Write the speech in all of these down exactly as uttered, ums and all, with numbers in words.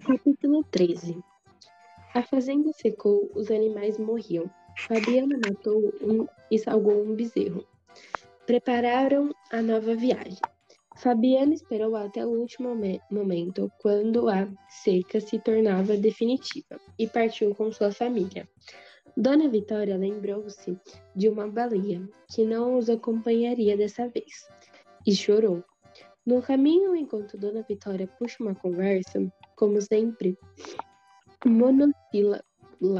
Capítulo treze. A fazenda secou, os animais morriam. Fabiana matou um e salgou um bezerro. Prepararam a nova viagem. Fabiana esperou até o último me- momento, quando a seca se tornava definitiva, e partiu com sua família. Dona Vitória lembrou-se de uma baleia, que não os acompanharia dessa vez, e chorou. No caminho, enquanto Dona Vitória puxa uma conversa, como sempre, monossílaba.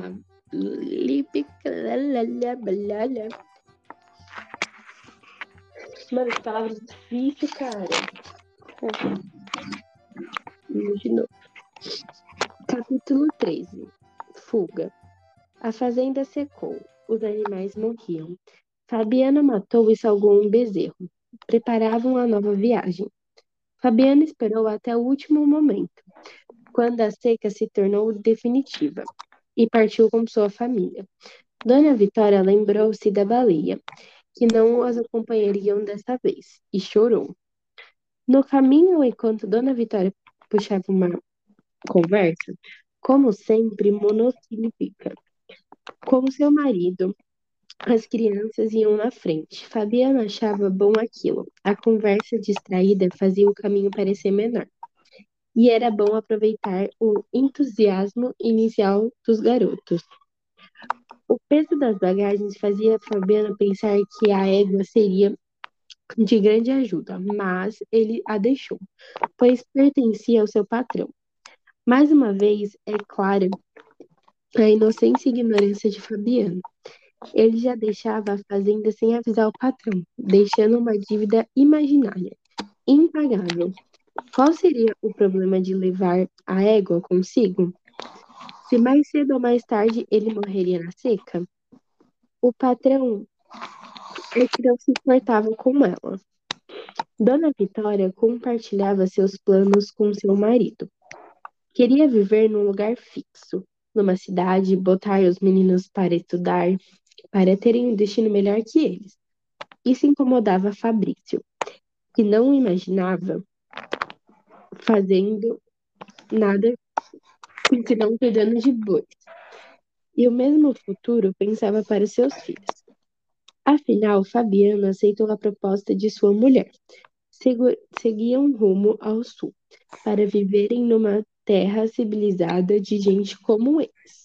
Mano, que palavra difícil, cara. Vamos de novo. Capítulo treze. Fuga. A fazenda secou. Os animais morriam. Fabiana matou e salgou um bezerro. Preparavam a nova viagem. Fabiana esperou até o último momento, quando a seca se tornou definitiva, e partiu com sua família. Dona Vitória lembrou-se da baleia, que não as acompanhariam dessa vez, e chorou. No caminho, enquanto Dona Vitória puxava uma conversa, como sempre, monossílaba, com seu marido, as crianças iam na frente. Fabiana achava bom aquilo. A conversa distraída fazia o caminho parecer menor. E era bom aproveitar o entusiasmo inicial dos garotos. O peso das bagagens fazia Fabiana pensar que a égua seria de grande ajuda, mas ele a deixou, pois pertencia ao seu patrão. Mais uma vez, é clara a inocência e ignorância de Fabiana. Ele já deixava a fazenda sem avisar o patrão, deixando uma dívida imaginária, impagável. Qual seria o problema de levar a égua consigo? Se mais cedo ou mais tarde ele morreria na seca? O patrão é que não se importava com ela. Dona Vitória compartilhava seus planos com seu marido. Queria viver num lugar fixo, numa cidade, botar os meninos para estudar, para terem um destino melhor que eles. Isso incomodava Fabrício, que não imaginava fazendo nada senão cuidando de bois. E o mesmo futuro pensava para seus filhos. Afinal, Fabiana aceitou a proposta de sua mulher. Segu- Seguiam rumo ao sul, para viverem numa terra civilizada de gente como eles.